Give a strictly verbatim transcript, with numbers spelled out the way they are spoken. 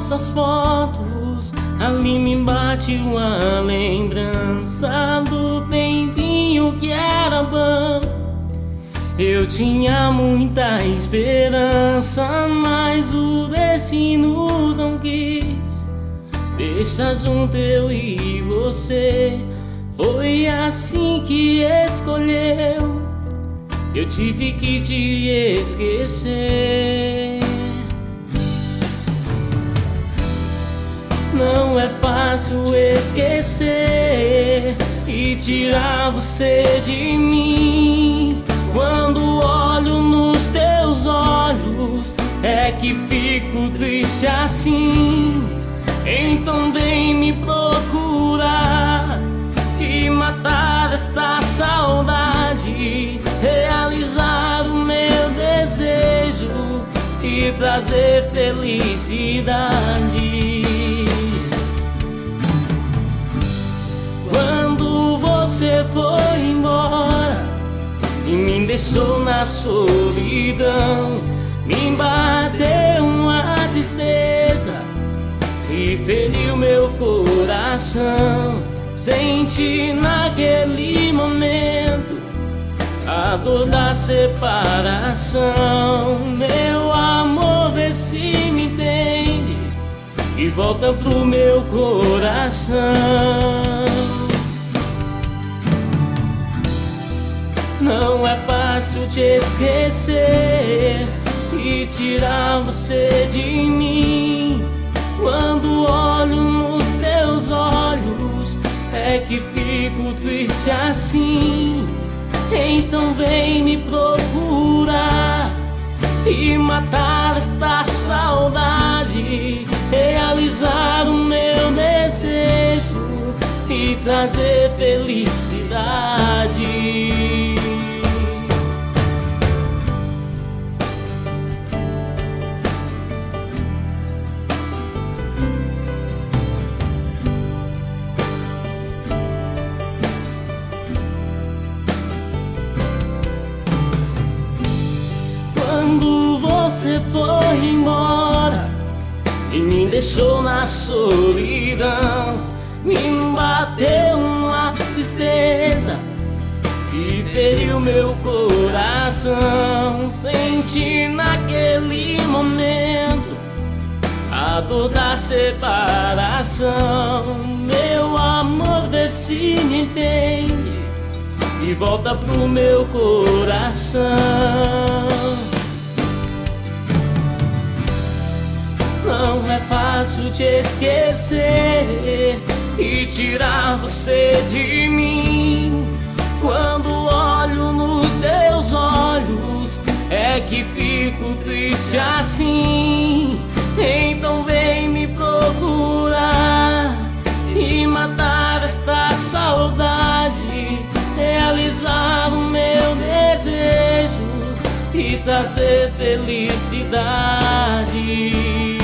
nossas fotos, ali me bate uma lembrança do tempinho que era bom. Eu tinha muita esperança, mas o destino não quis. Deixa junto eu e você, foi assim que escolheu. Eu tive que te esquecer. Não é fácil esquecer e tirar você de mim. Quando olho nos teus olhos é que fico triste assim. Então vem me procurar e matar esta saudade, realizar o meu desejo e trazer felicidade. Quando você foi embora e me deixou na solidão, me bateu uma tristeza e feriu meu coração. Senti naquele momento a dor da separação. Meu amor, vê se me entende e volta pro meu coração. Não é fácil te esquecer e tirar você de mim. Quando olho nos teus olhos é que fico triste assim. Então vem me procurar e matar esta saudade, realizar o meu desejo e trazer felicidade. Quando você foi embora e me deixou na solidão, me bateu uma tristeza e feriu meu coração. Senti naquele momento a dor da separação. Meu amor, vê se me entende e volta pro meu coração. Não é fácil te esquecer e tirar você de mim. Quando olho nos teus olhos é que fico triste assim. Então vem me procurar e matar esta saudade, realizar o meu desejo e trazer felicidade.